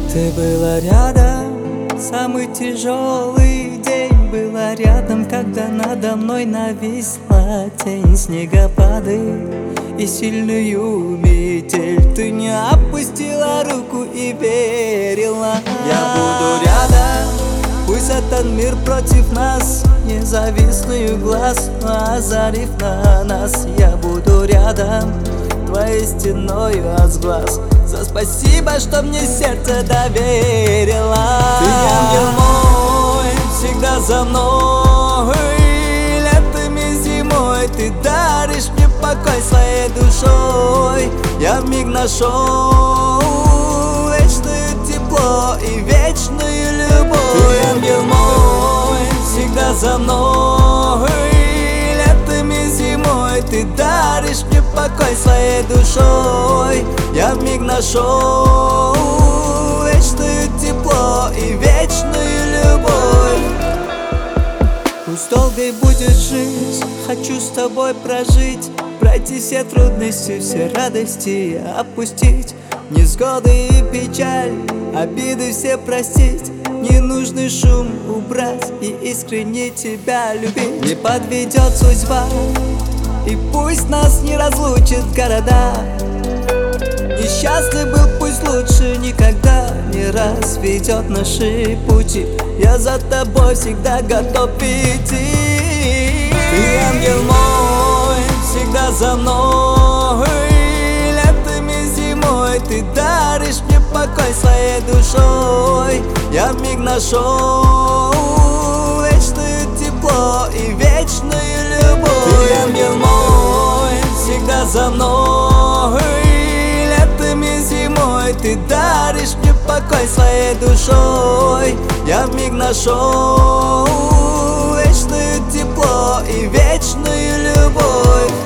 Ты была рядом, самый тяжелый день. Была рядом, когда надо мной нависла тень. Снегопады и сильную метель. Ты не опустила руку и верила. Я буду рядом, пусть этот мир против нас, независный глаз, озарив на нас. Я буду рядом, твоей стеною от глаз. За спасибо, что мне сердце доверила. Ты ангел мой, всегда за мной. Летом и зимой ты даришь мне покой своей душой. Я вмиг нашел вечное тепло и вечную любовь. Ты ангел мой, всегда за мной. Летом и зимой ты даришь мне покой своей душой. Я вмиг нашел вечное тепло и вечную любовь. Пусть долгой будет жизнь, хочу с тобой прожить, пройти все трудности, все радости опустить, невзгоды и печаль, обиды все простить, ненужный шум убрать и искренне тебя любить. Не подведет судьба, и пусть нас не разлучит города. Несчастный был, пусть лучше никогда не разведет наши пути. Я за тобой всегда готов идти. Ты ангел мой, всегда за мной. Летом и зимой ты даришь мне покой своей душой. Я вмиг нашел вечное тепло и вечную любовь. Ты ангел мой, всегда за мной. Летом и зимой ты даришь мне покой своей душой. Я вмиг нашел вечное тепло и вечную любовь.